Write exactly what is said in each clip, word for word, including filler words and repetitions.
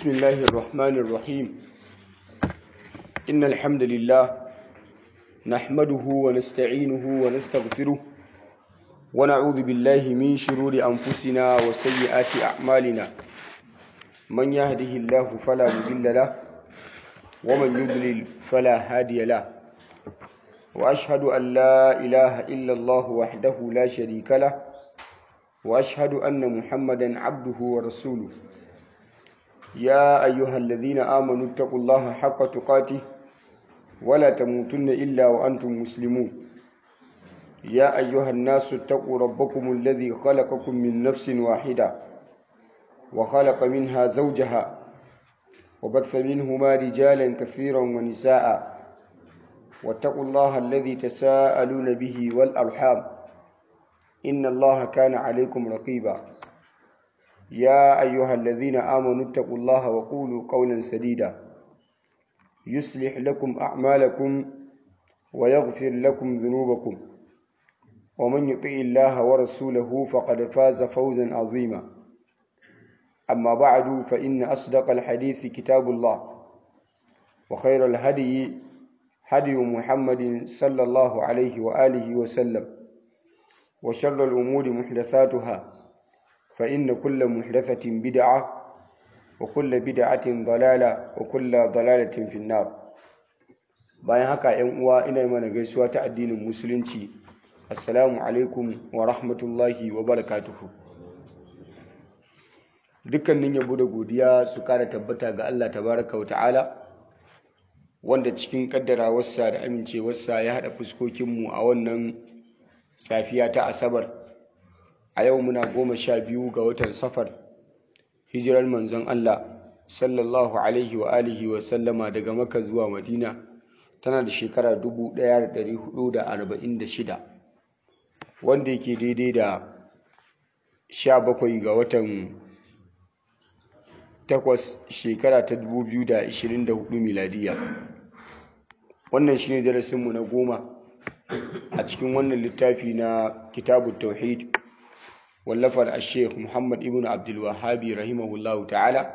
بسم الله الرحمن الرحيم إن الحمد لله نحمده ونستعينه ونستغفره ونعوذ بالله من شرور أنفسنا وسيئات أعمالنا من يهده الله فلا مضل له ومن يضلل فلا هادي له وأشهد أن لا إله إلا الله وحده لا شريك له وأشهد أن محمدا عبده ورسوله يا أيها الذين آمنوا اتقوا الله حق تقاته ولا تموتن إلا وأنتم مسلمون يا أيها الناس اتقوا ربكم الذي خلقكم من نفس واحدة وخلق منها زوجها وبث منهما رجالا كثيرا ونساء واتقوا الله الذي تساءلون به والأرحام إن الله كان عليكم رقيبا يا أيها الذين آمنوا اتقوا الله وقولوا قولا سديدا يصلح لكم أعمالكم ويغفر لكم ذنوبكم ومن يطع الله ورسوله فقد فاز فوزا عظيما أما بعد فإن أصدق الحديث كتاب الله وخير الهدي هدي محمد صلى الله عليه وآله وسلم وشر الأمور محدثاتها فإن كل محدثة بدعة وكل بدعة ضلالة وكل ضلالة في النار. bayan haka ‘yan uwa ina mana gaisuwa ta addinin musulunci. Assalamu alaikum wa rahmatullahi wa barakatuhu. Dukkanin yabo da godiya su kara tabbata ga Allah tabaraka wa ta'ala, wanda cikin kaddarawarsa da amincewarsa ya haɗa fuskokinmu a wannan safiya ta Asabar. A yau muna goma sha biyu ga watan Safar, hijirar manzon Allah sallallahu alaihi wa alihi wa sallama daga Makka zuwa Madina tana da shekara dubu ɗaya da ɗari hudu da arba'in da shida, wanda yake daidai da sha bakwai ga watan takwas shekara ta dubu biyu da ashirin da hudu miladiya. Wannan shine darasinmu na goma a cikin wannan littafi na Kitabut Tauhid wallafar al-Sheikh Muhammad ibn Abdul Wahhab rahimahullahu ta'ala,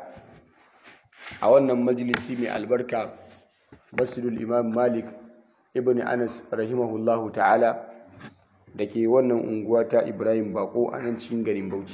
a wannan majalisi mai albarka Masjidul Imam Malik ibn Anas rahimahullahu ta'ala da ke wannan unguwa ta Ibrahim Bako a nan cikin garin Bauchi.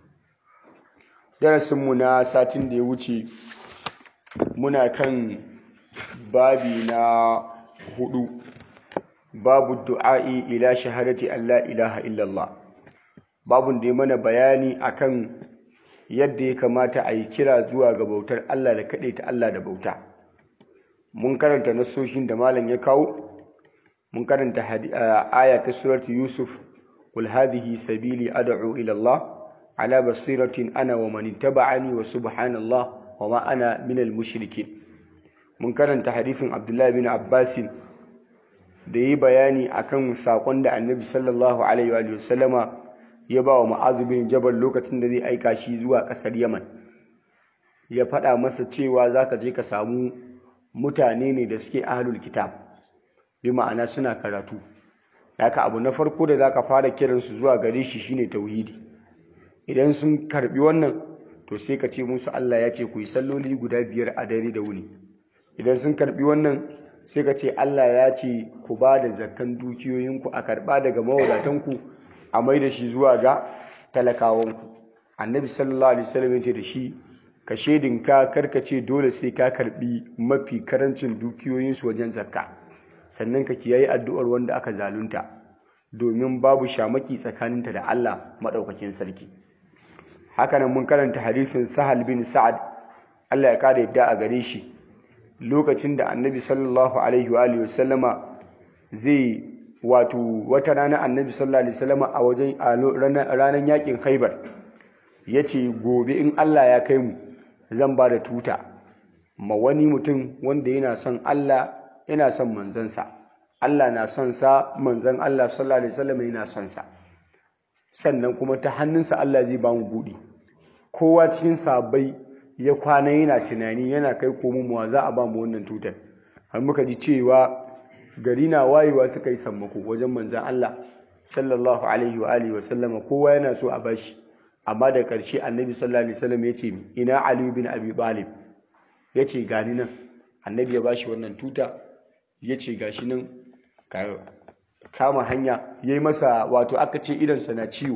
Darasinmu na satin da ya wuce muna kan babi na hudu, babu du'a'i ila shahadati Allah ilaha illallah. Babun da ya mana bayani akan yadda ya kamata a yi kira zuwa ga bautar Allah da kaɗaita Allah da bauta. Mun karanta nasoshin da malam ya kawo, mun karanta aya ta surat Yusuf, qul hadhihi sabili ad'u ila Allah ala basiratin ana wa man ittaba'ani wa subhanallah wa ma ana minal mushrikin. Mun karanta hadithin Abdullah bin Abbas da yi bayani akan sakon da Annabi sallallahu alaihi wa sallama ya ba wa Mu'adh bin Jabal lokacin da zai aika shi zuwa ƙasar Yaman. Ya faɗa masa cewa zaka je ka samu mutane ne da suke ahlul kitab, bi ma'ana suna karatu. Haka abu na farko da zaka fara kiransu zuwa gare shi shine tauhidi. Idan sun karbi wannan, to sai ka ce musu Allah ya ce ku yi salloli guda biyar a dare da wuni. Idan sun karbi wannan, sai ka ce Allah ya ce ku ba da zakkan dukiyoyinku a karba daga mawadatanku a mai da shi zuwa ga talakawanku. Annabi sallallahu alaihi wasallam ya ce da shi, ka shedinka karka ce dole sai ka karbi mafi karancin dukiyoyinsu wajen zakka, sannan ka kiyaye addu'ar wanda aka zalunta, domin babu shamaki tsakaninta da Allah madaukakin sarki. Hakanan mun karanta hadisin Sahal bin Sa'ad, Allah ya kare yadda a gare shi, lokacin da Annabi sallallahu alaihi wa alihi wasallama zai wato wata rana Annabi sallallahu alaihi wasallama a wajen ranar yakin Khaibar yace gobe in Allah ya kai mu zan ba da tuta ma wani mutum wanda yana son Allah yana son manzansa, Allah na son sa, manzan Allah sallallahu alaihi wasallama yana son sa, sannan kuma ta hannunsa Allah zai ba mu buɗi. Kowa cikin sahabbai ya kwana yana tunani, yana kai komowa za a ba mu wannan tutar, har muka ji cewa gari na wayewa suka yi sammako wajen manzan Allah sallallahu alaihi wa alihi wasallama, kowa yana so a bashi. Amma da ƙarshe Annabi sallallahu alaihi wasallam ya ce ina Ali bin Abi Talib, ya ce gani nan. Annabi ya bashi wannan tuta ya ce gashi nan ka kama hanya. Ya yi masa wato aka ce idansa na ciwo,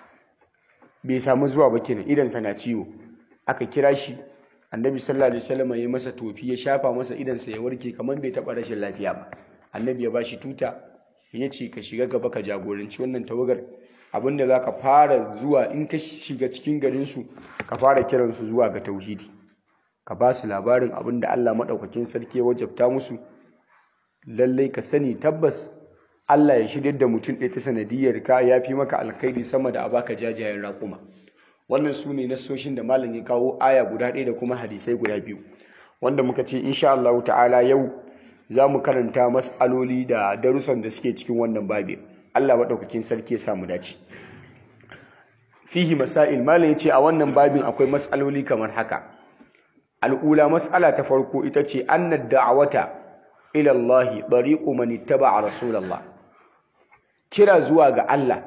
bai samu zuwa ba kenan, idansa na ciwo. Aka kira shi, Annabi sallallahu alaihi wasallam ya yi masa tofi, ya shafa masa idansa ya warke kamar bai taɓa rashin lafiya ba. Annabi ya bashi tuta ya ce ka shiga gaba ka jagoranci wannan tawagar. Abinda za ka fara zuwa in ka shiga cikin garinsu ka fara kiransu zuwa ga tauhidi, ka ba su labarin abinda Allah maɗaukakin sarki ya wajabta musu. Lallai ka sani tabbas Allah ya shirya da mutum ɗaya ta sanadiyar ka ya fi maka alkhairi sama da a baka jajayen raƙuma. Wannan su ne nassoshin da malam ya kawo, aya guda ɗaya da kuma hadisai guda biyu, wanda muka ce insha Allah ta'ala yau za mu karanta mas'aloli da darussan da suke cikin wannan babi. Allah maɗaukakin sarki ya samu dace. Fihi masail, malam ya ce a wannan babin akwai mas'aloli kamar haka. Al'ula, mas'ala ta farko ita ce annad da'awata ila Allah tariqu man ittaba'a Rasulullah. Kira zuwa ga Allah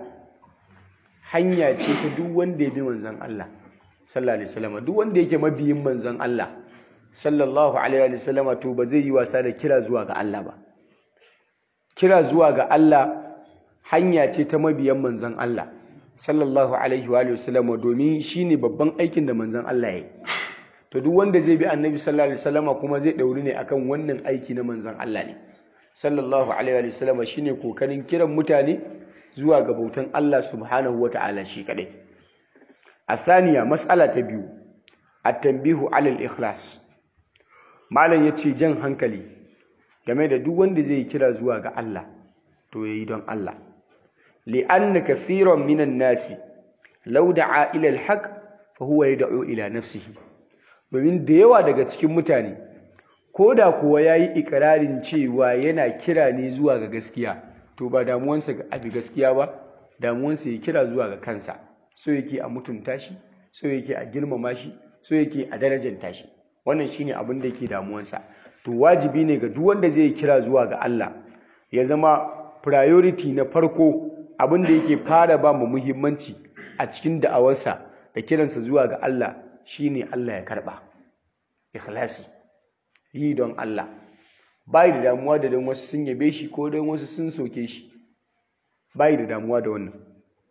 hanya ce ta duk wanda ya bi manzon Allah sallallahu alaihi wasallam. Duk wanda yake mabiyin manzon Allah sallallahu alaihi wasallam to ba zai yi wasa da kira zuwa ga Allah ba. Kira zuwa ga Allah hanya ce ta mabiyan manzon Allah sallallahu alaihi wasallam, domin shine babban aikin da manzon Allah ya yi. To duk wanda zai bi annabi sallallahu alaihi wasallam kuma zai dauri ne akan wannan aiki na manzon Allah ne sallallahu alaihi wasallam, shine kokarin kiran mutane zuwa ga bautan Allah subhanahu wataala shi kadai. Athaniya, mas'ala ta biyu, at-tanbihu 'ala al-ikhlas. Malam yace jan hankali game da duk wanda zai kira zuwa ga Allah to yayi don Allah. Li'anna kathiran minan nasi law da'a ila al-haq fa huwa yad'u ila nafsihi. Domin da yawa daga cikin mutane ko da kuwa ya yi ikirarin cewa yana kira ne zuwa ga gaskiya, to ba damuwansa ga abi gaskiya ba, damuwansa ya kira zuwa ga kansa. So yake a mutunta shi, so yake a girmama shi, so yake a darajanta shi. Wannan shine abin da yake damuwansa. To wajibi ne ga duk wanda zai kira zuwa ga Allah ya zama priority na farko, abin da yake fara ba mu muhimmanci a cikin da'awarsa da kiransa zuwa ga Allah shine Allah ya karba. Ikhlasi, yi don Allah. Bai da damuwa da don wasu sun yabe shi ko don wasu sun soke shi, bai da damuwa da wannan.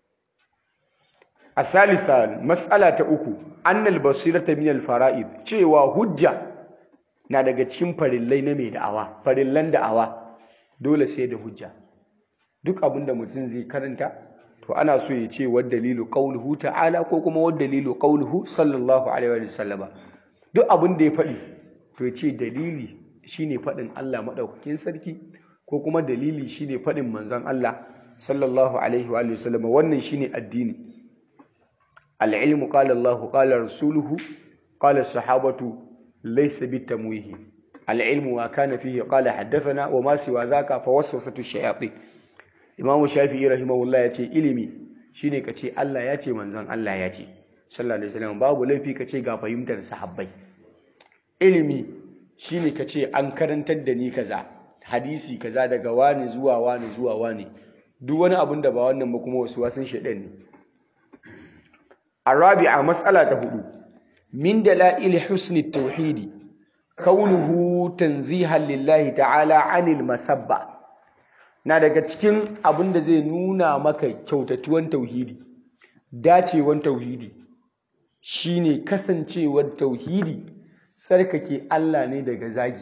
Asalisa, mas'ala ta uku, annal basirata min al-fara'id, cewa hujja na daga cikin farillai na mai da'awa. Farillan da'awa dole sai da hujja. Duk abinda mutum zai karanta to ana so ya ce wa dalilu qauluhu ta'ala ko kuma wa dalilu qauluhu sallallahu alaihi wa sallama. Duk abin da ya faɗi to ya ce dalili shine faɗin Allah maɗaukakin sarki, ko kuma dalili shine faɗin manzon Allah sallallahu alaihi wa sallama. Wannan shine addini. Al-ilmu qala Allah qala rasuluhu qala sahabatu laysa bitamwihi. Al-ilmu wa kana fihi qala haddathana wa ma siwa dhaka fa waswasatu shayatin. Imam Shafi'i rahimahullah ya ce ilimi shine kace Allah ya ce manzon Allah ya ce sallallahu alaihi wasallam. Babu laifi kace ga fahimtar sahabbai. Ilimi shine kace an karantar da ni kaza, hadisi kaza daga wani zuwa wani zuwa wani. Duk wani abin da ba wannan ba kuma wasu wasun shedan ne. Arabi'a, mas'ala ta hudu, min dalail husni at-tauhid kaunuhu tanzihan lillahi ta'ala 'anil masabba. Na daga cikin abin da zai nuna maka kyautatuwan tauhidi, dacewan tauhidi, shine kasancewar tauhidi tsarkake Allah ne daga zagi.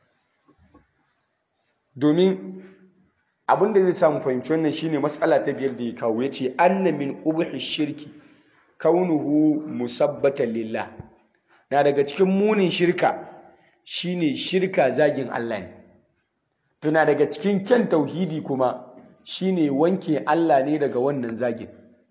Domin abin da zai samu fahimci wannan shine mas'ala ta biyar da ya kawo, yace anna min qubhi shirki kaunuhu musabbatan lillah. Na daga cikin munin shirka shine shirka zagin Allah ne. Tuna daga cikin kyan tauhidi kuma shine wanke Allah ne daga wannan zagin.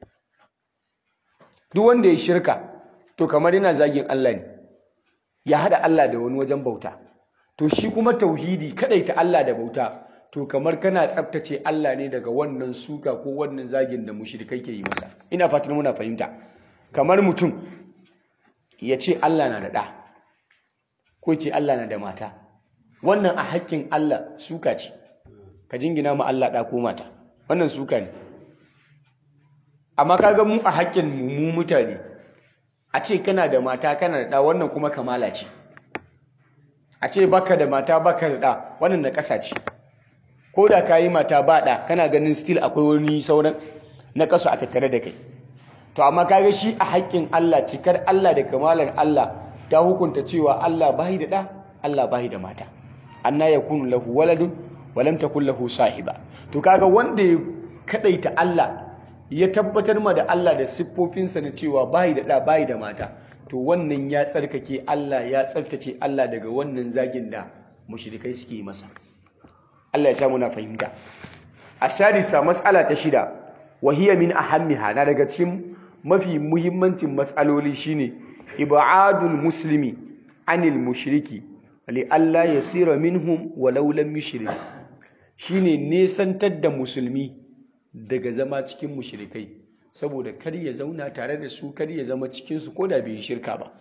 Duk wanda ya shirka to kamar yana zagin Allah ne, ya hada Allah da wani wajen bauta. To shi kuma tauhidi kadaita Allah da bauta, to kamar kana tsaftace Allah ne daga wannan suka ko wannan zagin da mushrikai ke yi masa. Ina fatan muna fahimta. Kamar mutum ya ce Allah na da ɗa, ko ce Allah na da mata, wannan a haƙƙin Allah suka ce. Ka jingina ma Allah ɗa ko mata, wannan suka ne. Amma kaga mu a haƙƙin mu mutane, a ce kana da mata kana da ɗa, wannan kuma kamala ce. a ce baka da mata baka da ɗa wannan na ƙasa ce. Ko da ka yi mata ba ɗa kana ganin still akwai wani sauran na ƙasa a tattare da kai. To amma kaga shi a haƙƙin Allah, cikar Allah da kamalar Allah ta hukunta cewa Allah bahi da ɗa, Allah bahi da mata. Anna yakunu lahu waladun wa lam takul lahu sahiba. To kaga wanda ya kadaita Allah ya tabbatar ma da Allah da siffofinsa na cewa bahi da ɗa bahi da mata, to wannan ya tsarkake Allah, ya tsaftace Allah daga wannan zagin da mushrikai suke masa. Allah ya samu na fahimta. Asadisa mas'ala ta shida wa hiya min ahammiha, na daga cikin mafi muhimmancin mas'aloli shine ibadul muslimi anil mushriki li alla yasira minhum walau lam yushrik. Shine nesantar da musulmi daga zama cikin mushrikai, saboda kar ya zauna tare da su, kar ya zama cikin su koda bai shirka ba.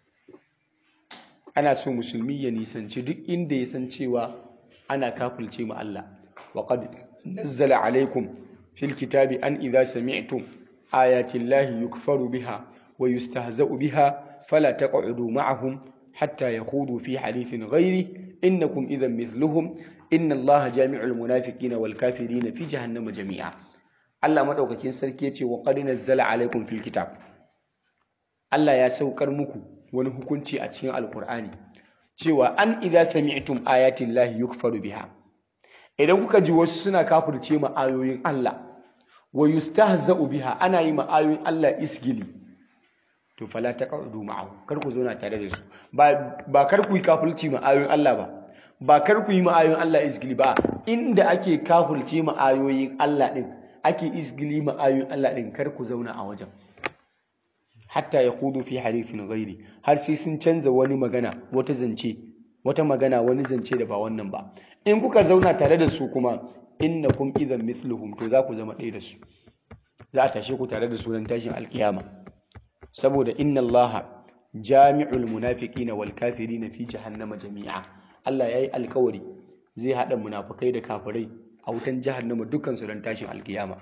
Ana so musulmi ya nisanci duk inda ya san cewa ana kafirce ma Allah. wa qad nazzala alaykum fil kitabi an idza sami'tum ayati llahi yukfaru biha wa yustahza'u biha fala taq'udu ma'ahum hatta yakhudu fi hadithin ghairi innakum idhan mithluhum inna allaha jami'ul munafiqina wal kafirina fi jahannama jami'a. Allah madaukakin sarki yace wa qad nazzala alaykum fil kitab, Allah ya saukar muku wani hukunci a cikin alqur'ani cewa an idza sami'tum ayatin lahi yukfaru biha, idan kuka ji wasu suna kafirce ma ayoyin Allah, wa yustahza'u biha, ana yi ma ayoyin Allah isgili, to fala taq'udu ma'ahu, kar ku zauna tare da su. ba ba kar ku yi kafirci ma ayoyin Allah ba, ba kar ku yi ma ayoyin Allah isgili ba, inda ake kafirce ma ayoyin Allah din, ake isgili ma ayoyin Allah din, kar ku zauna a wajen. Hatta yakhudu fi hadithin ghairi, har sai sun canza wani magana, wata zance, wata magana wani zance da ba wannan ba. In kuka zauna tare da su kuma innakum idhan mithluhum, to za ku zama ɗaya da su, za a tashe ku tare da su ran tashin alkiyama. Saboda inna Allaha jami'ul munafiqina wal kafirina fi jahannama jami'a. Allah yayi alkawari zai hada munafikai da kafirai a wutan jahannama dukkan su ran tashin alkiyama.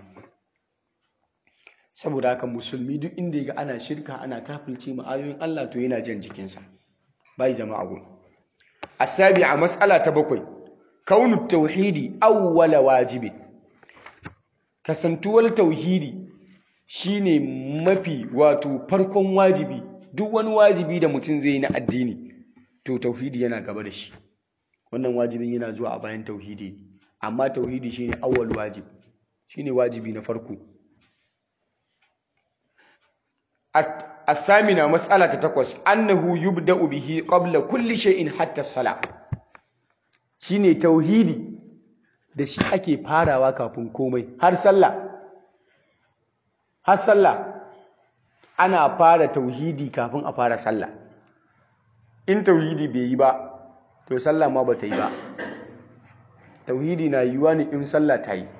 Saboda haka musulmi duk inda yaga ana shirka, ana kafirce ma ayoyin Allah, to yana jan jikinsa. Bai jama'a gun. Asabi'a, mas'ala ta bakwai, kaunu tauhidi awwala wajibi. Kasantuwar tauhidi shine mafi wato farkon wajibi. Duk wani wajibi da mutum zai yi na addini, to tauhidi yana gaba da shi. Wannan wajibin yana zuwa a bayan tauhidi, amma tauhidi shine awwal wajib, shine wajibi na farko. الثامنة مسألة تقص أنه يبدأ به قبل كل شيء حتى الصلاة. shine tauhidi da shi ake farawa kafin komai, har sallah. Har sallah ana fara tauhidi kafin a fara sallah. In tauhidi bai yi ba, to sallah ma bata yi ba. Tauhidi na yiwuwa ne in sallah ta yi.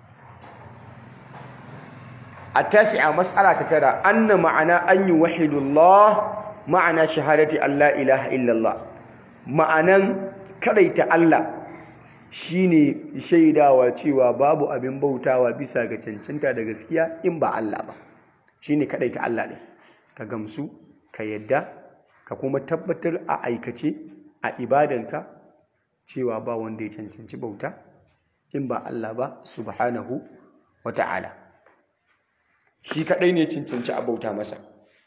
التاسعة مسألة ترى أن معنى أن يوحد الله معنى شهادة أن لا إله إلا الله. معنى كريت الله shine shaidawa cewa babu abin bautawa bisa ga cancanta da gaskiya in ba Allah ba. Shine kadaita Allah ne. Ka gamsu, ka yadda, ka kuma tabbatar a aikace a ibadanka cewa ba wanda ya cancanci bauta in ba Allah ba subhanahu wa ta'ala. Shi kaɗai ne cancanci a bauta masa.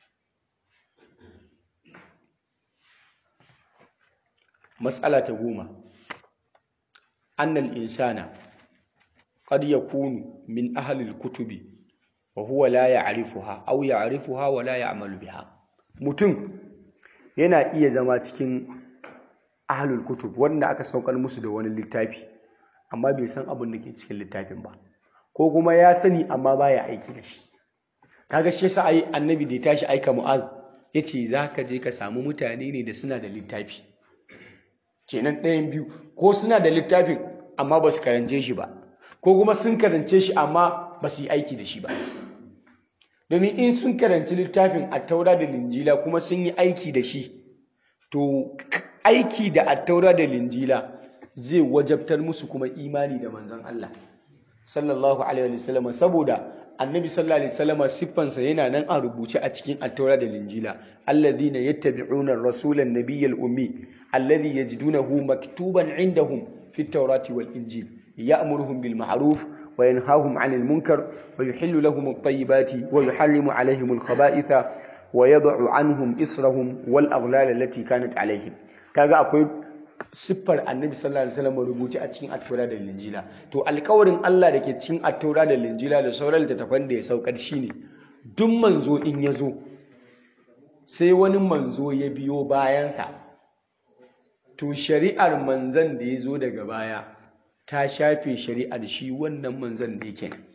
Mas'ala ta goma, annal insana qad yakunu min ahli al-kutubi wa huwa la ya'rifuha aw ya'rifuha wa la ya'malu biha. Mutum yana iya zama cikin ahlul kutub, wanda aka saukar musu da wani littafi amma bai san abin da ke cikin littafin ba, ko kuma ya sani amma baya aiki da shi. Kaga shi yasa ai annabi da ya tashi aika Mu'az yace zaka je ka samu mutane ne da suna da littafi. Kenan ɗayan biyu, ko suna da littafin amma ba su karance shi ba, ko kuma sun karance shi amma ba su yi aiki da shi ba. Domin in sun karanci littafin Attaura da Linjila kuma sun yi aiki da shi, to aiki da Attaura da Linjila zai wajabtar musu kuma imani da manzon Allah sallallahu alaihi wasallam, saboda annabi sallallahu alaihi wasallam siffansa yana nan a rubuce a cikin at-taura da linjila alladhina yattabi'una ar-rasula an-nabiyyal ummi alladhi yajidunahu maktuban 'indahum fi at-taurati wal injil ya'muruhum bil ma'ruf wa yanhahum 'anil munkar wa yuhillu lahum at-tayyibati wa yuharrimu 'alayhim al-khaba'itha wa yad'u 'anhum israhum wal aghlal allati kanat 'alayhim. Kaga akwai siffar annabi sallallahu alaihi wasallam rubuce a cikin at-taura da linjila. To alƙawarin Allah da ke cikin at-taura da linjila da sauran littattafan da ya saukar shine duk manzo in yazo sai wani manzo ya biyo bayansa, to shari'ar manzon da ya zo daga baya ta shafe shari'ar shi wannan manzon da yake nan.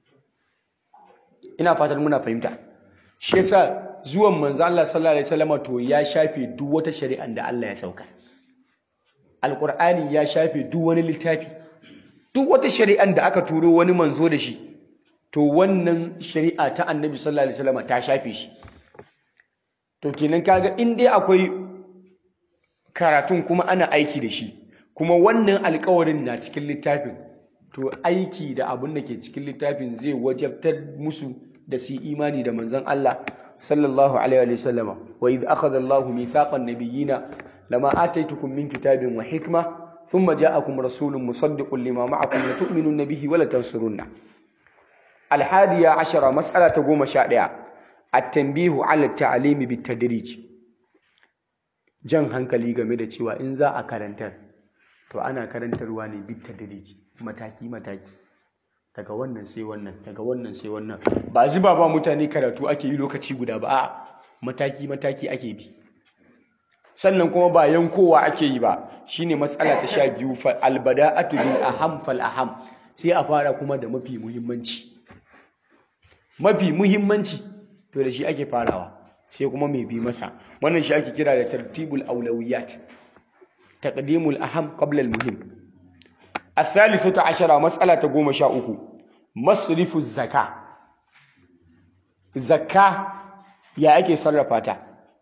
Ina fatan muna fahimta. Shi yasa zuwan manzo Allah sallallahu alaihi wasallam to ya shafe duk wata shari'ar da Allah ya sauka. Alƙur'ani ya shafe duk wani littafi, duk wata shari'ar da aka turo wani manzo da shi, to wannan shari'a ta annabi sallallahu alaihi wasallam ta shafe shi. To kenan kaga in dai akwai karatun kuma ana aiki da shi, kuma wannan alƙawarin na cikin littafin, to aiki da abin da ke cikin littafin zai wajabtar musu da su imani da manzon Allah sallallahu alaihi wasallam. Wa idh akhadha Allahu mithaqan nabiyyina lama ataitukum min kitabin wa hikma thumma ja'akum rasulun musaddiqun lima ma'akum la tu'minunna bihi wa la tansurunna. Al-hadiya ashara mas'ala ta goma sha ɗaya at-tanbihu 'ala at-ta'lim bit-tadrij. Jan hankali game da cewa in za a karantar to ana karantarwa ne bit-tadrij, mataki mataki, daga wannan sai wannan, daga wannan sai wannan. Ba zuba ba mutane karatu ake yi lokaci guda ba, a'a mataki mataki ake bi. Sannan kuma ba yankowa ake yi ba, shine matsala ta sha biyu, fa albada'atu bil aham fal aham, sai a fara kuma da mafi muhimmanci. Mafi muhimmanci to da shi ake farawa, sai kuma mai bi masa. Wannan shi ake kira da tartibul aulawiyat, taqdimul aham qabla al muhim. الثالثة عشرة مسألة تقوم شاؤكو مصرف الزكاة. الزكاة يا أكي صرفاتا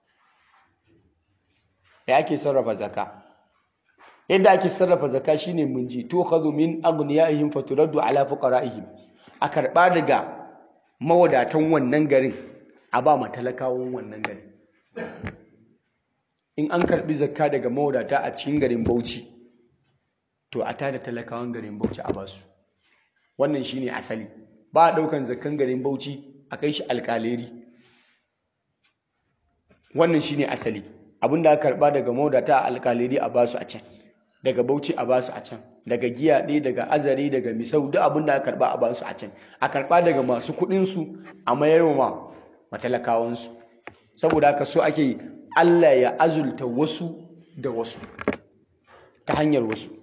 ya ake sarrafa zakka. Yadda ake sarrafa zakka shine mun ji tukhadhu min aghniyaihim faturaddu ala fuqaraihim, a karba daga mawadatan wannan garin a ba matalakawan wannan garin. In an karbi zakka daga mawadata a cikin garin Bauchi, to a tada talakawan garin Bauchi a basu. Wannan shine asali. Ba a daukan zakkan garin Bauchi a kai shi alƙaleri. Wannan shine asali. Abinda aka karba daga maudata a alƙaleri a basu a can, daga Bauchi a basu a can, daga Giyaɗe, daga Azare, daga Misau, duk abinda aka karba a basu a can. A karba daga masu kuɗin su a mayar wa matalakawan su. Saboda haka so ake Allah ya azulta wasu da wasu ta hanyar wasu.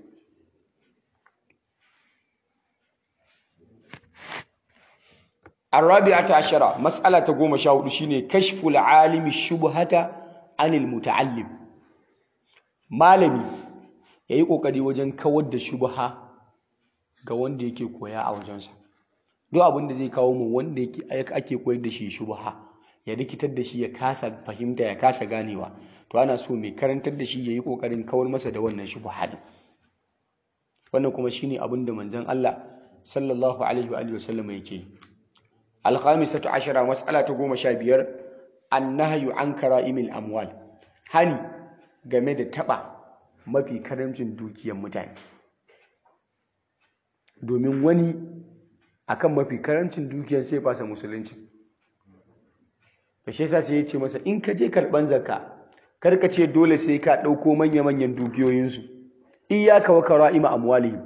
Arabi'atu ashara mas'ala ta goma sha hudu shine kashful alimi shubhata anil muta'allim. Malami yayi kokari wajen kawar da shubha ga wanda yake koya a wajensa. Duk abin da zai kawo mu wanda yake ake koyar da shi shubha, ya rikitar da shi, ya kasa fahimta, ya kasa ganewa, to ana so mai karantar da shi yayi kokarin kawar masa da wannan shubha din. Wannan kuma shine abin da manzon Allah sallallahu alaihi wa alihi wasallam yake. Al-khamisatu ashara mas'ala ta goma sha biyar annahyu an kara'imil amwal, hani game da taba mafi karamcin dukiyar mutane. Domin wani akan mafi karamcin dukiyar sai fasa musulunci. Kashe sa sai ya ce masa in ka je karban zakka kar ka ce dole sai ka dauko manya manyan dukiyoyinsu, iyyaka wa kara'ima amwalihim.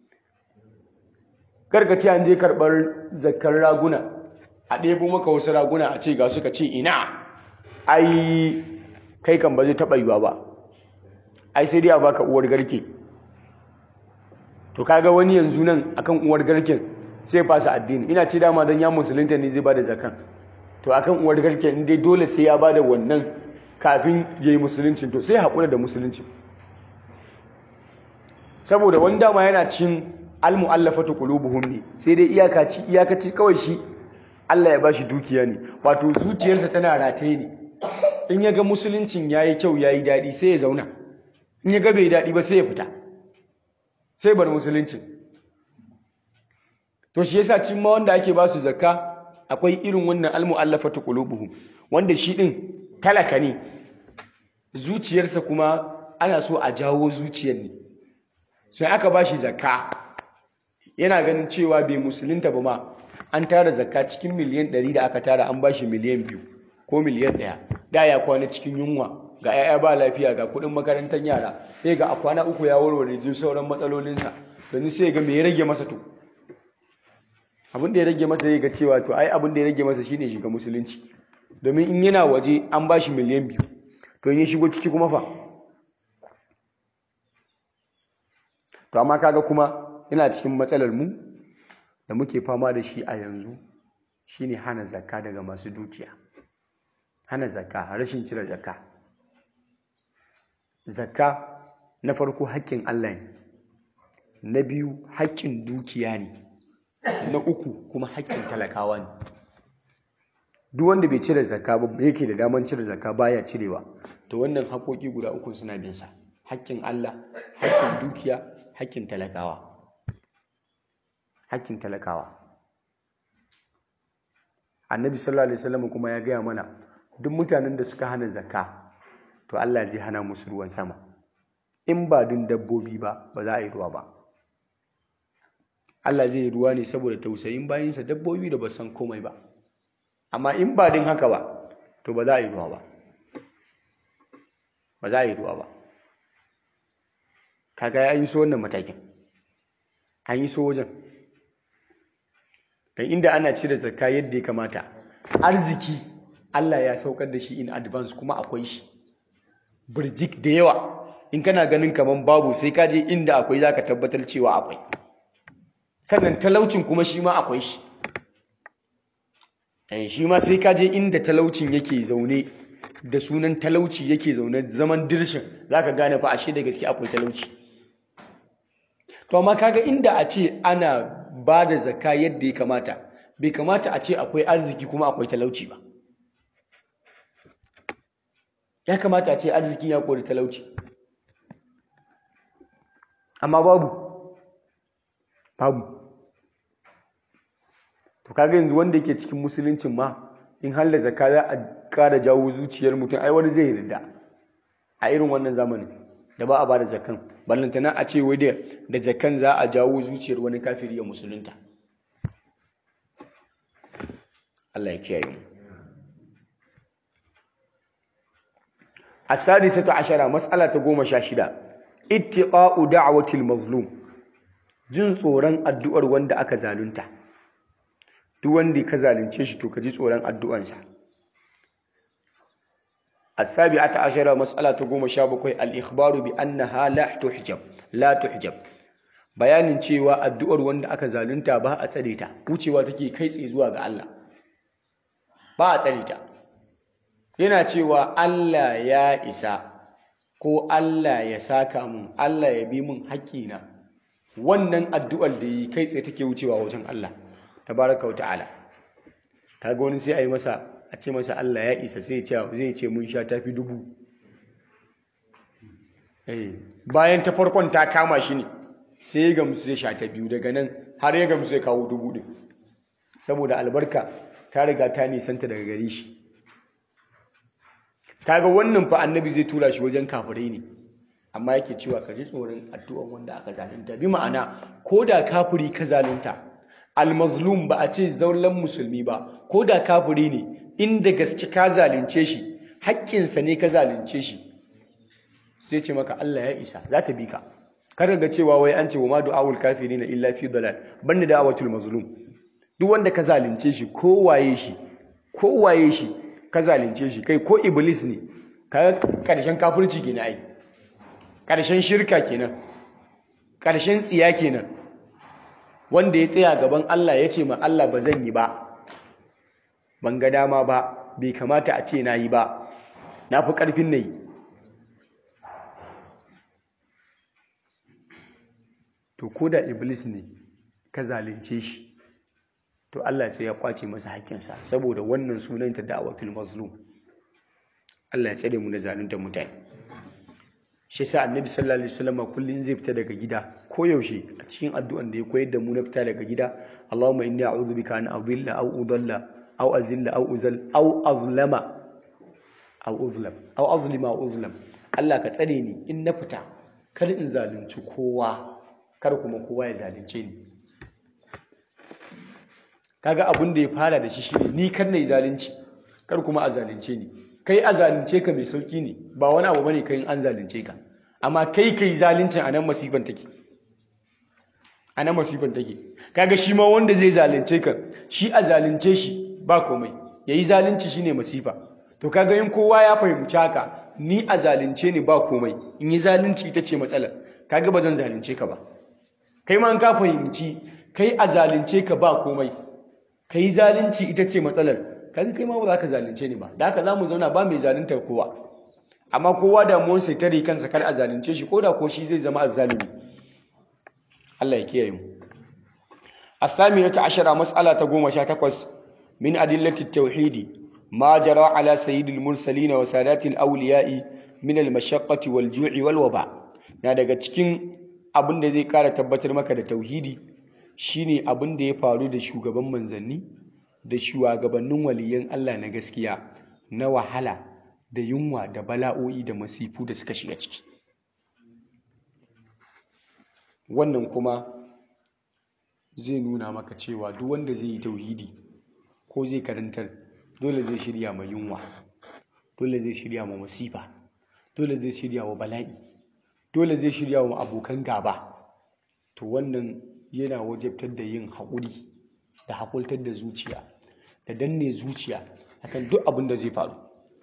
Kar ka ce an je karbar zakkar raguna a ɗebo maka wasu raguna a ce ga suka ce ina ai kai kan ba zai taɓa yiwa ba, ai sai dai a baka uwar garke. To kaga wani yanzu nan akan uwar garken sai fasa addini. Ina ce dama don ya musulunta ne zai bada zakan, to akan uwar garken in dai dole sai ya bada wannan kafin yayi musulunci, to sai haƙura da musulunci. Saboda wani dama yana cin almu'allafatu qulubuhum ne, sai dai iyakaci iyakaci kawai shi Allah ya bashi dukiya ne, wato zuciyarsa tana rataye ne. In ya ga musuluncin yayi kyau yayi dadi sai ya zauna, in ya ga bai dadi ba sai ya fita, sai bar musulunci. to shi yasa cin ma wanda ake ba su zakka akwai irin wannan almu'allafatu qulubuhum wanda shi din talaka ne zuciyarsa kuma ana so a jawo zuciyar ne sai aka ba shi zakka yana ganin cewa bai musulunta ba ma an tara zakka cikin miliyan ɗari da aka tara an ba shi miliyan biyu ko miliyan ɗaya da ya kwana cikin yunwa ga 'ya'ya ba lafiya ga kuɗin makarantar yara sai ga a kwana uku ya warware jin sauran matsalolinsa domin sai ga me ya rage masa to abin da ya rage masa ya ga cewa to ai abin da ya rage masa shine shiga musulunci domin in yana waje an ba shi miliyan biyu to in ya shigo ciki kuma fa to amma kaga kuma yana cikin matsalar mu da muke fama da shi a yanzu shine hana zakka daga masu dukiya hana zakka rashin cire zakka zakka na farko haƙƙin Allah ne na biyu haƙƙin dukiya ne na uku kuma haƙƙin talakawa ne duk wanda bai cire zakka ba yake da daman cire zakka baya cirewa to wannan haƙoƙi guda uku suna bin sa haƙƙin Allah haƙƙin dukiya haƙƙin talakawa haƙƙin talakawa annabi sallallahu alaihi wasallam kuma ya gaya mana duk mutanen da suka hana zakka to Allah zai hana musu ruwan sama in ba dun dabbobi ba ba za a yi ruwa ba Allah zai yi ruwa ne saboda tausayin bayinsa dabbobi da ba san komai ba amma in ba din haka ba to ba za a yi ruwa ba ba za a yi ruwa ba kaga ya yi so wannan matakin an yi so wajen kan inda ana cire zakka yadda ya kamata arziki Allah ya saukar da shi in advance kuma akwai shi birjik da yawa in kana ganin kaman babu sai ka je inda akwai zaka tabbatar cewa akwai sannan talaucin kuma shi ma akwai shi eh shi ma sai ka je inda talaucin yake zaune da sunan talauci yake zaune zaman dirshin zaka gane fa ashe da gaske akwai talauci to amma kaga inda a ce ana ba da zakka yadda ya kamata bai kamata a ce akwai arziki kuma akwai talauci ba ya kamata a ce arziki ya kori talauci amma babu babu to kaga yanzu wanda yake cikin musuluncin ma in har da zakka za a ƙara jawo zuciyar mutum ai wani zai yarda a irin wannan zamanin da ba a ba da zakkan ballantana a ce wai da zakkan za a jawo zuciyar wani kafiri ya musulunta Allah ya kiyaye mu as-sadisatu ashara mas'ala ta goma sha shida ittiqa'u da'watil mazlum jin tsoron addu'ar wanda aka zalunta duk wanda ka zalunce shi to ka ji tsoron addu'ansa as-sabi'atu ashara mas'ala ta goma sha bakwai al-ikhbaru bi annaha la tuhjab la tuhjab bayanin cewa addu'ar wanda aka zalunta ba a tsare ta wucewa take kai tsaye zuwa ga Allah ba a tsare ta yana cewa Allah ya isa ko Allah ya saka mun Allah ya bi mun haƙƙina wannan addu'ar da yi kai tsaye take wucewa wajen Allah tabaraka wa ta'ala kaga wani sai a yi masa a ce masa Allah ya isa sai zai ce mun sha tafi dubu eh bayan ta farkon ta kama shi ne sai ya gamsu zai sha ta biyu daga nan har ya gamsu ya kawo dubu din saboda albarka ta riga ta nisanta daga gare shi kaga wannan fa annabi zai tura shi wajen kafirai ne amma yake cewa ka ji tsoron addu'an wanda aka zalunta bi ma'ana koda kafiri ka zalunta almazlum ba a ce zaulan musulmi ba koda kafiri ne inda gaske ka zalunce shi haƙƙinsa ne ka zalunce shi sai ce maka Allah ya isa za ta bi ka kada ga cewa wai an ce wa ma du'aul kafirina illa fi dalal banda da'awatul mazlum duk wanda ka zalunce shi ko waye shi ko waye shi ka zalunce shi kai ko iblis ne ka karshen kafirci kenan ai karshen shirka kenan karshen tsiya kenan wanda ya tsaya gaban Allah ya ce ma Allah ba zan yi ba ban ga dama ba bai kamata a ce na yi ba na fi ƙarfin na yi to ko da iblis ne ka zalunce shi to Allah sai ya kwace masa haƙƙinsa saboda wannan sunanta da'awatul mazlum Allah ya tsare mu da zaluntar mutane shi yasa annabi sallallahu alaihi wasallam kullun zai fita daga gida ko yaushe a cikin addu'an da ya koyar da mu na fita daga gida Allahumma inni a'udhu bika an adilla aw udalla aw azilla aw uzal aw azlama aw uzlam aw azlima aw uzlam Allah ka tsare ni in na fita kar in zalunci kowa kar kuma kowa ya zalunce ni kaga abin da ya fara da shi shine ni kar nayi zalunci kar kuma a zalunce ni kai a zalunce ka mai sauki ne ba wani abu bane kai in an zalunce ka amma kai kai zaluncin anan masifan take anan masifan take kaga shi ma wanda zai zalunce ka shi a zalunce shi ba komai yayi zalunci shine masifa to kaga in kowa ya fahimci haka ni a zalunce ni ba komai in yi zalunci ita ce matsalar kaga ba zan zalunce ka ba kai ma an ka fahimci kai a zalunce ka ba komai kai zalunci ita ce matsalar kaga kai ma ba za ka zalunce ni ba da haka zamu zauna ba mai zaluntar kowa amma kowa damuwar sai tare kansa kar a zalunce shi koda ko shi zai zama azzalimi Allah ya kiyaye mu الثامنة عشرة مسألة تقوم شاتقوس من أدلة التوحيد ما جرى على سيد المرسلين وسادات الأولياء من المشقة والجوع والوباء na daga cikin abin da zai kara tabbatar maka da tauhidi shine abin da ya faru da shugaban manzanni da shugabannin waliyan Allah na gaskiya na wahala da yunwa da bala'o'i da masifu da suka shiga ciki wannan kuma zai nuna maka cewa duk wanda zai yi tauhidi ko zai karantar dole zai shirya ma yunwa dole zai shirya ma masifa dole zai shirya wa bala'i dole zai shirya wa abokan gaba to wannan yana wajabtar da yin haƙuri da haƙultar da zuciya da danne zuciya akan duk abin da zai faru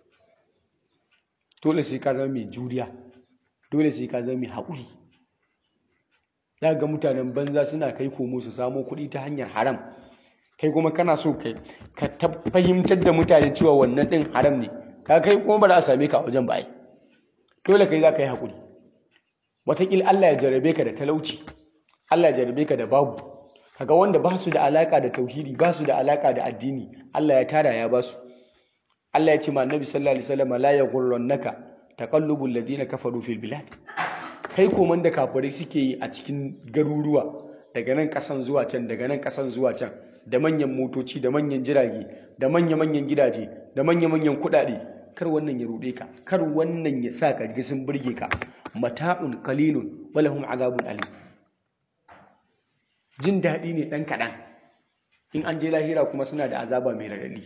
dole sai ka zama mai juriya dole sai ka zama mai haƙuri za ga mutanen banza suna kai komo su samo kuɗi ta hanyar haram kai kuma kana so kai ka fahimtar da mutane cewa wannan ɗin haram ne ka kai kuma ba za a same ka a wajen ba ai dole kai za ka yi haƙuri wataƙila Allah ya jarabe ka da talauci Allah ya jarabe ka da babu kaga wanda ba su da alaka da tauhidi ba su da alaka da addini Allah ya tara ya ba su Allah ya ce ma annabi sallallahu alaihi wasallam la yaghurrannaka taqallubul ladina kafaru fil bilad kai koman da kafirai suke yi a cikin garuruwa daga nan kasan zuwa can daga nan kasan zuwa can da manyan motoci da manyan jirage da manya-manyan gidaje da manya-manyan kuɗaɗe kar wannan ya ruɗe ka kar wannan ya sa ka ji sun burge ka mata'un qalilun wa lahum azabun alim jin daɗi ne ɗan kaɗan in an je lahira kuma suna da azaba mai raɗaɗi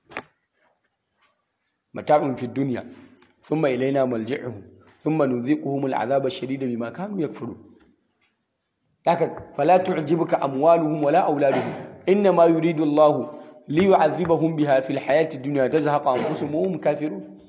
mata'un fid dunya thumma ilaina malji'uhum thumma nudhiquhum al'azaba ash-shadida bima kanu yakfurun haka fala tu'jibuka amwaluhum wala auladuhum inma yuridu Allah li yu'adhibahum biha fil hayati dunya tazhaqa anfusuhum wa hum kafirun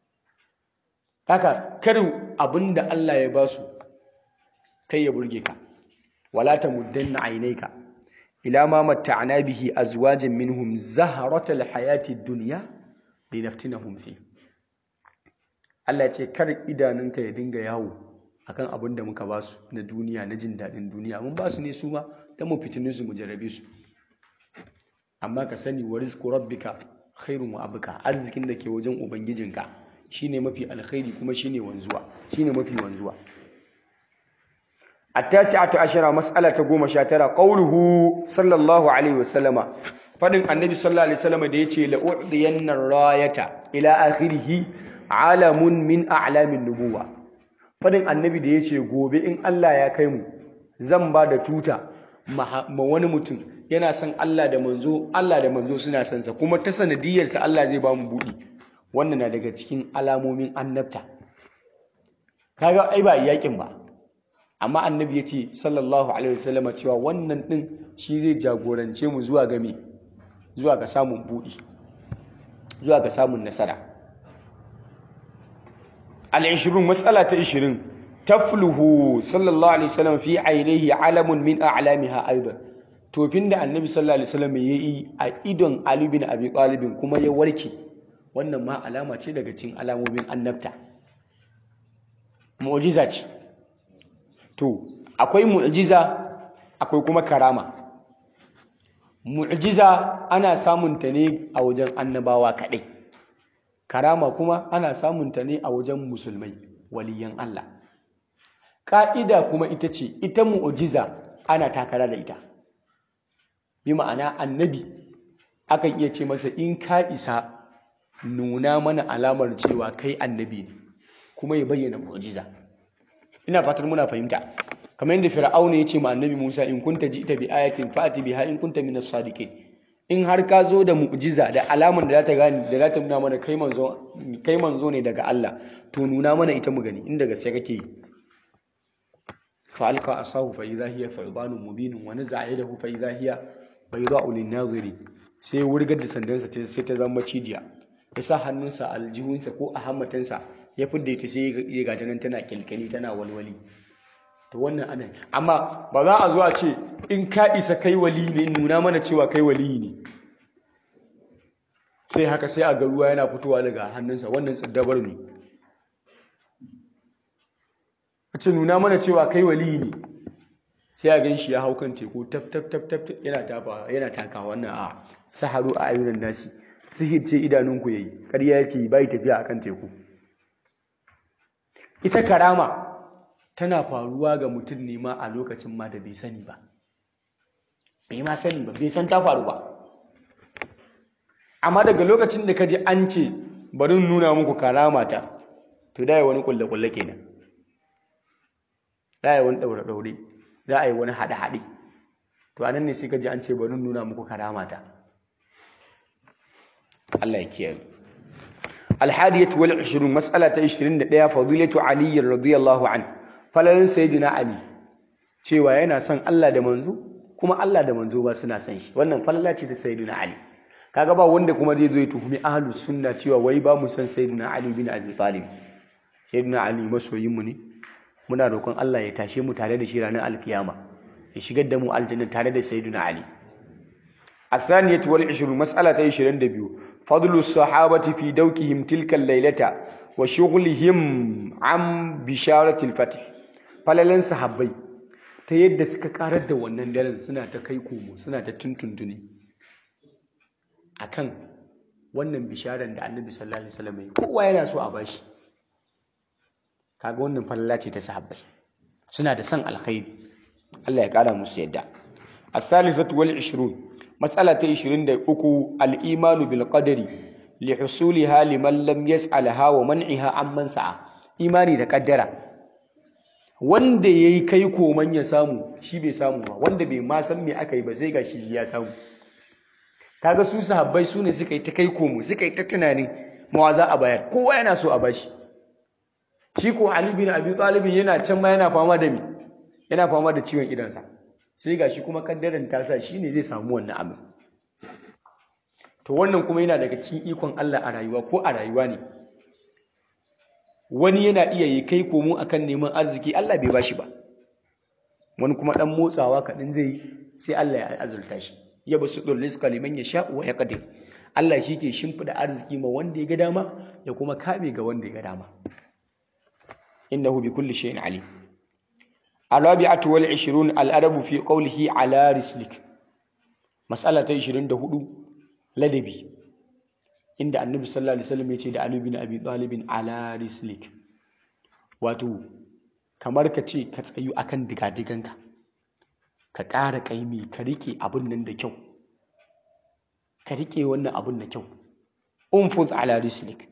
haka kar abinda Allah ya basu kai ya burge ka wala tamuddanna aynayka ila ma matta'na bihi azwajan minhum zahratal hayati dunya linaftinahum fi Allah ya ce kar idanunka ya dinga yawo akan abin da muka ba su na duniya na jin daɗin duniya mun ba su ne su ma don mu fitinin su mu jarabe su amma ka sani wa rizqu rabbika khairun wa abqa arzikin da ke wajen ubangijinka shine mafi alkhairi kuma shine wanzuwa shine mafi wanzuwa at-tasi'atu ashara mas'alata goma sha tara qawluhu sallallahu alaihi wasallama fadin annabi sallallahu alaihi wasallama da yace la u'diyanna rayata ila akhirih alamun min a'lamin nubuwa fadin annabi da yace gobe in Allah ya kai mu zan ba da tuta ma wani mutum yana son Allah da manzo Allah da manzo suna son sa kuma ta sanadiyar sa Allah zai ba mu budi wannan na daga cikin alamomin annabta kaga ai ba yakin ba amma annabi yace sallallahu alaihi wasallam cewa wannan din shi zai jagorance mu zuwa ga me zuwa ga samun budi zuwa ga samun nasara al-ishrun mas'ala ta ishirin tafluhu sallallahu alaihi wasallam fi ainihi alamun min a'lamiha aidan tofin da annabi sallallahu alaihi wasallam yayi a idon Ali bin Abi Talib kuma ya warke wannan ma alama ce daga cikin alamomin annabta mu'jiza ce to akwai mu'jiza akwai kuma karama mu'jiza ana samun ta ne a wajen annabawa kadai karama kuma ana samun ta ne a wajen musulmai waliyan Allah ka'ida kuma ita ce ita mu'jiza ana takara da ita bi ma'ana annabi akan iya ce masa in ka isa nuna mana alamar cewa kai annabi ne kuma ya bayyana mu'jiza. Ina fatan muna fahimta kamar yadda fir'auna ya ce ma annabi Musa in kunta ji'ta bi ayatin fa'ati biha in kunta minas sadiqin, in har ka zo da mu'jiza da alamar da za ta gani da za ta nuna mana kai manzo kai manzo ne daga Allah to nuna mana ita mu gani inda gaske kake yi. fa alqa asahu fa idha hiya thawbanun mubinun wa naza'a yadahu fa idha hiya bayda'u lin-nazirin, sai wurgar da sandansa sai ta zama cidiya, ya sa hannunsa aljihunsa ko a hammatansa ya fidda ita sai ya gata nan tana kilkali tana walwali. To wannan ana amma ba za a zo a ce in ka isa kai wali ne nuna mana cewa kai wali ne sai haka sai a ga ruwa yana fitowa daga hannunsa wannan tsaddabar ne. A ce nuna mana cewa kai wali ne sai a gan shi ya hau kan teku taf taf taf taf yana tafa yana taka wannan a saharu a ayyunan nasi sihir ce idanunku yayi ƙarya yake bai tafiya akan teku. Ita karama tana faruwa ga mutum ne ma a lokacin ma da bai sani ba bai ma sani ba bai san ta faru ba, amma daga lokacin da ka ji an ce bari nuna muku karama ta to da yi wani kulle-kulle kenan, da yi wani ɗaure-ɗaure, za a yi wani haɗe-haɗe, to anan ne sai ka ji an ce bari nuna muku karama ta. Allah ya kiyaye. Al-hadiyatu wal ishrun mas'ala ta ishirin da ɗaya fadilatu Ali radiyallahu anhu, falalin sayyidina Ali cewa yana son Allah da manzo kuma Allah da manzo ba suna son shi, wannan falala ce ta sayyidina Ali. Kaga ba wanda kuma zai zo ya tuhumi ahlus sunna cewa wai ba mu san sayyidina Ali bin Abi Talib. Sayyidina Ali masoyin mu ne, muna roƙon Allah ya tashe mu tare da shi ranar alkiyama, ya shigar da mu aljanna tare da sayyidina Ali. الثانية والعشرون مسألة عشرين دبيو فضل الصحابة في دوكهم تلك الليلة وشغلهم عن بشارة الفتح. فللن صحابي تيد suka karar da wannan daren suna ta kai komo suna ta tuntuntuni akan wannan bisharan da Annabi sallallahu alaihi wasallam yi, kowa yana so a bashi. Kaga wannan falala ce ta sahabbai, suna da san alkhairi, Allah ya kara musu yadda. الثالثة والعشرون مسألة عشرين دقيقة الإيمان بالقدر لحصولها لمن لم يسألها ومنعها عمن سعى. إيماني تقدر wanda yayi kai koman ya samu shi bai samu ba, wanda bai ma san me aka yi ba sai gashi ya samu. Kaga su sahabbai su ne suka yi ta kai komo suka yi ta tunanin mawa za a bayar, kowa yana so a bashi. Shi ko Ali bin Abi Talib yana can ma yana fama da me yana fama da ciwon idansa, sai gashi kuma kaddaran ta sa shine zai samu wannan abin. To wannan kuma yana daga cikin ikon Allah a rayuwa, ko a rayuwa ne wani yana iya yi kai komo akan neman arziki Allah bai bashi ba, wani kuma dan motsawa kaɗan zai yi sai Allah ya azurta shi. Ya basu dul rizqa liman yasha wa yaqdir. Allah shi ke shimfida arziki ma wanda ya ga dama ya kuma kame ga wanda ya ga dama. Innahu bi kulli shay'in alim. الرابعة والعشرون الأدب في قوله على رسلك. مسألة عشرين دهودو لدبي عند النبي صلى الله عليه وسلم يقول علي بن أبي طالب على رسلك. واتو kamar ka ce ka tsayu akan digadiganka ka ƙara ƙaimi ka rike abun nan da kyau ka rike wannan abun da kyau. unfuz ala rislik.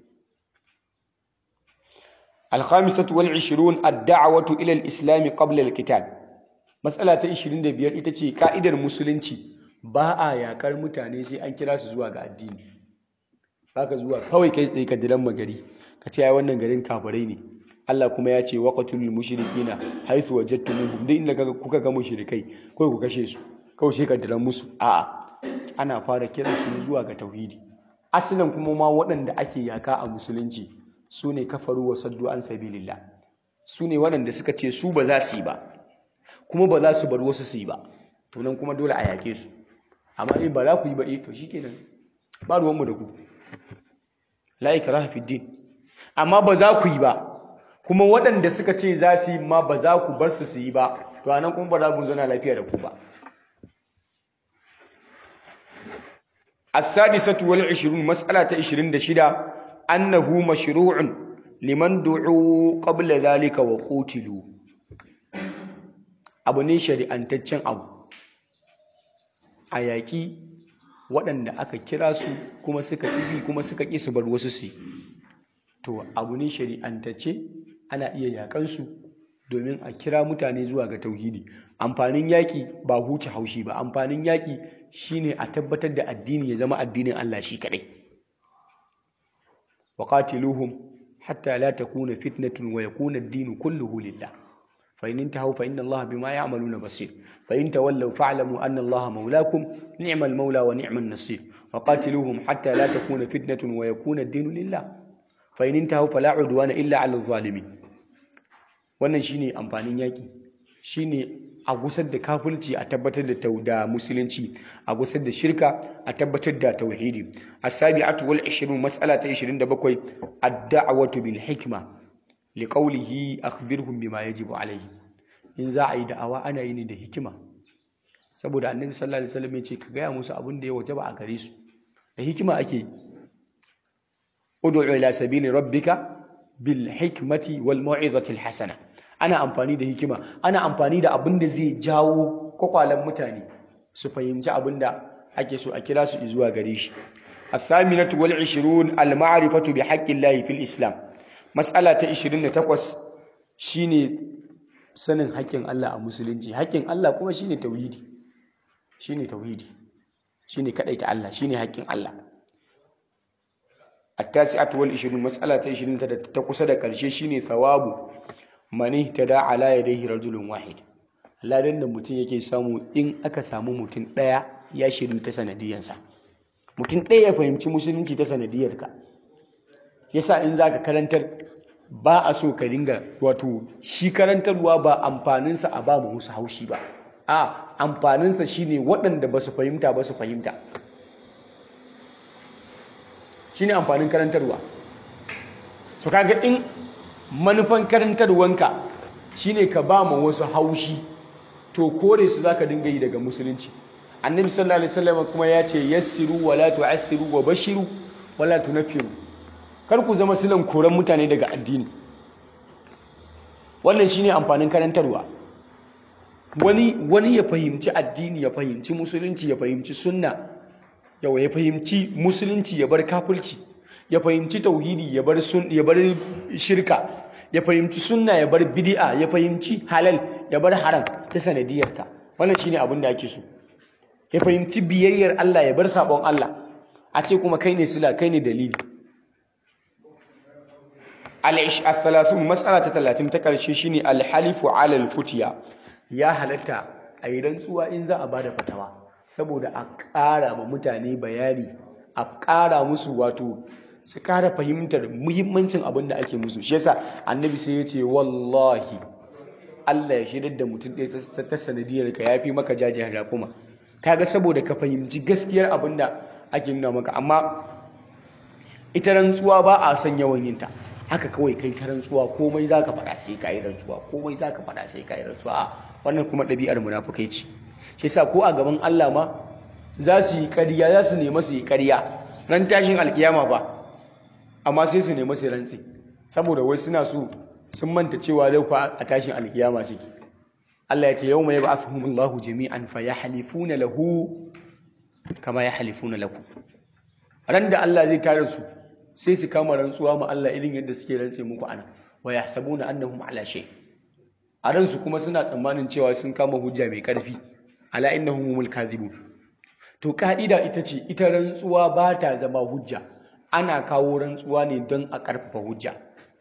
الخامسة والعشرون الدعوة إلى الإسلام قبل القتال. مسألة عشرين دبير إتتي قائد المسلمين باء ياكر mutane sai an kira su zuwa ga addini. Baka zuwa kawai kai tsaye ka diran magari ka ce ai wannan garin kafirai ne, Allah kuma ya ce waqatul mushrikina haythu wajadtumuhum, duk inda kuka ga mushrikai kai ku kashe su, kawai sai ka diran musu. A'a, ana fara kiran su zuwa ga tauhidi. Asalin kuma ma waɗanda ake yaka a musulunci su ne kafaru wa saddu an sabilillah, su ne waɗanda suka ce su ba za su yi ba kuma ba za su bar wasu su yi ba, to nan kuma dole a yake su. Amma in ba za ku yi ba, eh to shikenan ba ruwanmu da ku, la ikraha fi din. amma ba za ku yi ba kuma waɗanda suka ce za su yi ma ba za ku bar su su yi ba, to anan kuma ba za ku zauna lafiya da ku ba. as-sadisatu wal ishrun mas'ala ta ishirin da shida annahu mashru'un liman du'u qabla dhalika wa qutilu. abu ne shari'antaccen abu a yaƙi waɗanda aka kira su kuma suka ƙibi kuma suka ƙi su bar wasu su to abu ne shari'antacce ana iya yaƙansu domin a kira mutane zuwa ga tauhidi. Amfanin yaƙi ba huce haushi ba, amfanin yaƙi shine a tabbatar da addini ya zama addinin Allah shi kaɗai. wa qatiluhum hatta la takuna fitnatun wa yakuna ad-din kulluhu lillah fa in intahu fa inna Allah bima ya'maluna basir fa in tawallaw fa'lamu anna Allah mawlakum ni'mal mawla wa ni'man nasir wa qatiluhum hatta la takuna fitnatun wa yakuna ad-din lillah fa in intahu fala 'udwana illa 'ala adh-dhalimin. Wannan shine amfanin yaki, shine a gusar da kafirci a tabbatar da tauda musulunci, a gusar da shirka a tabbatar da tauhidi. As-sabi'atu wal ishrun mas'ala ta ishirin da bakwai ad-da'watu bil hikma liqawlihi akhbirhum bima yajibu alayhi. In za a yi da'awa ana yi ne da hikima, saboda annabi sallallahu alaihi wasallam ya ce ka gaya musu abin da ya wajaba a gare su, da hikima ake yi. ud'u ila sabili rabbika bil hikmati wal mau'izati al hasana. Ana amfani da hikima, ana amfani da abin da zai jawo kwakwalen mutane su fahimci abin da ake so a kira su zuwa gare shi. Athaminatu wal ishrun al ma'rifatu bi haqqillahi fil islam. Mas'ala ta ishirin da takwas shine sanin haƙƙin Allah a musulunci. Haƙƙin Allah kuma shine tauhidi. Shine tauhidi. Shine kadaita Allah, shine haƙƙin Allah. At-tasi'atu wal ishrun mas'ala ta ishirin ta kusa da ƙarshe shine thawabu mani tada ala yadayhi rajulun wahid. Ladan da mutum yake samu in aka samu mutum ɗaya ya shiru ta sanadiyansa. Mutum ɗaya ya fahimci musulunci ta sanadiyarka. Yasa in zaka karantar ba a so ka dinga, wato shi karantarwa ba amfaninsa a ba mu musu haushi ba. A amfaninsa shine waɗanda ba su fahimta ba su fahimta. Shine amfanin karantarwa. So kaga in manufan karantarwanka shine ka ba ma wasu haushi, to kore su zaka dinga yi daga musulunci. Annabi sallallahu alaihi wasallam kuma ya ce yassiru wala tu'assiru wa bashiru wala tunaffiru. Kar ku zama silan koran mutane daga addini. Wannan shine amfanin karantarwa. Wani wani ya fahimci addini, ya fahimci musulunci, ya fahimci sunna, yawa ya fahimci musulunci ya bar kafirci, ya fahimci tauhidi ya bar sun ya bar shirka, ya fahimci sunna ya bar bid'a, ya fahimci halal ya bar haram ta sanadiyarka. Wannan shine abin da ake so. Ya fahimci biyayyar Allah ya bar sabon Allah, a ce kuma kai ne sila, kai ne dalili. Al-ish al-thalathun mas'ala ta talatin ta karshe shine al-halifu 'ala al-futiya. Ya halatta a yi rantsuwa in za a bada fatawa, saboda a ƙara ma mutane bayani, a ƙara musu, wato su ƙara fahimtar muhimmancin abin da ake musu. Shi yasa annabi sai ya ce wallahi Allah ya shirar da mutum ɗaya ta sanadiyar ka yafi maka jajiyar rakuma. Kaga saboda ka fahimci gaskiyar abin da ake nuna maka. Amma ita rantsuwa ba a son yawan yinta. Haka kawai kai ta rantsuwa, komai zaka faɗa sai ka yi rantsuwa, komai zaka faɗa sai ka yi rantsuwa. Wannan kuma ɗabi'ar munafukai ce. Shi yasa ko a gaban Allah ma za su yi ƙarya, za su nemi su yi ƙarya ran tashin alkiyama ba, amma sai su nemi su rantsi saboda wai suna so, sun manta cewa zai fa a tashin alkiyama suke. Allah ya ce yawma yab'athuhumullahu jami'an fayahlifuna lahu kama yahlifuna lakum. Ran da Allah zai tare su sai su kama rantsuwa ma Allah irin yadda suke rantse muku ana, wa yahsabuna annahum ala shay. A ransu kuma suna tsammanin cewa sun kama hujja mai ƙarfi. Ala innahum humul kadhibun. To ka'ida ita ce ita rantsuwa ba ta zama hujja. Ana kawo rantsuwa ne don a ƙarfafa hujja.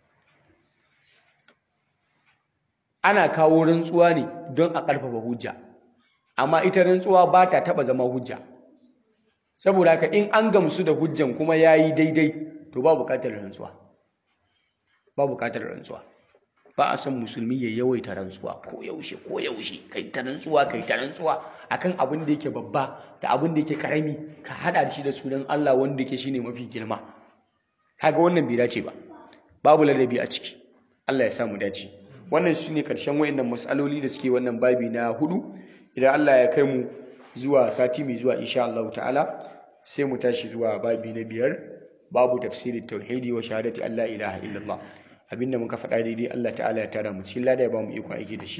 Ana kawo rantsuwa ne don a ƙarfafa hujja. Amma ita rantsuwa ba ta taɓa zama hujja. Saboda haka in an gamsu da hujjan kuma ya yi daidai, to ba buƙatar rantsuwa. Ba buƙatar rantsuwa. Ba a son musulmi ya yawaita rantsuwa ko yaushe ko yaushe kai ta rantsuwa kai ta rantsuwa akan abin da yake babba da abin da yake karami, ka hada shi da sunan Allah wanda yake shine mafi girma. Kaga wannan bai dace ba, babu ladabi a ciki. Allah ya sa mu dace. Wannan shine karshen wayannan masaloli da suke wannan babi na hudu. Idan Allah ya kai mu zuwa sati mai zuwa insha Allah ta'ala sai mu tashi zuwa babi na biyar, babu tafsirin tauhidi wa shahadati Allah ilaha illallah. Abinda muka faɗa daidai Allah ta'ala ya tara mu cikin lada ya ba mu iko aiki da shi,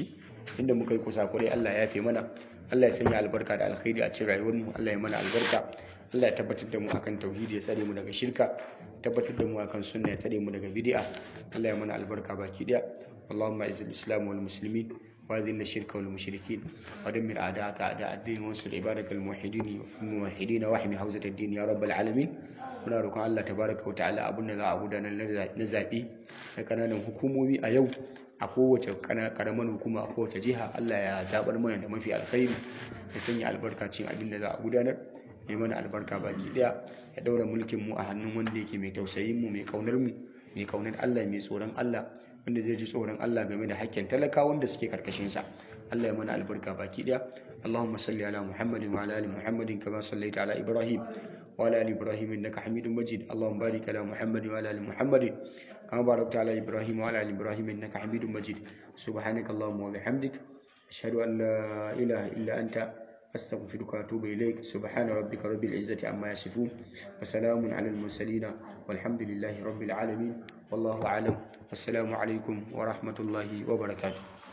inda muka yi kusakurai Allah ya yafe mana. Allah ya sanya albarka da alkhairi a cikin rayuwar mu. Allah ya mana albarka. Allah ya tabbatar da mu akan tauhidi, ya tsare mu daga shirka, tabbatar da mu akan sunna, ya tsare mu daga bid'a. Allah ya mana albarka baki daya. Allahumma izzil islam wal muslimin wa adhil ash-shirka wal mushrikeen wa dammir a'da'aka a'da' ad-din wa ansur ibadakal muwahhidin muwahhidin wa ahmi hawzat ad-din ya rabbal alamin. Muna roƙon Allah tabaraka wa ta'ala abun da za a gudanar na zaɓe na kananan hukumomi a yau a kowace karamar hukuma a kowace jiha, Allah ya zabar mana da mafi alkhairi, ya sanya albarka cikin abin da za a gudanar, ya mana albarka baki daya, ya daura mulkin mu a hannun wanda yake mai tausayin mu, mai kaunar mu, mai kaunar Allah, mai tsoron Allah, wanda zai ji tsoron Allah game da hakkin talakawan da suke karkashin sa. Allah ya mana albarka baki daya. Allahumma salli ala Muhammadin wa ala ali Muhammadin kama sallaita ala Ibrahim wa ala ali Ibrahim innaka Hamidum Majid. Allahumma barik ala Muhammadin wa ala ali Muhammadin kama barakta ala Ibrahim wa ala ali Ibrahim innaka Hamidum Majid. Subhanakallahumma wa bihamdik ashhadu an la ilaha illa anta astaghfiruka wa atubu ilaik. Subhana rabbika rabbil izzati amma yasifun wa salamun ala al mursalin walhamdulillahi rabbil alamin. Wallahu a'lam. Assalamu alaikum wa rahmatullahi wa barakatuh.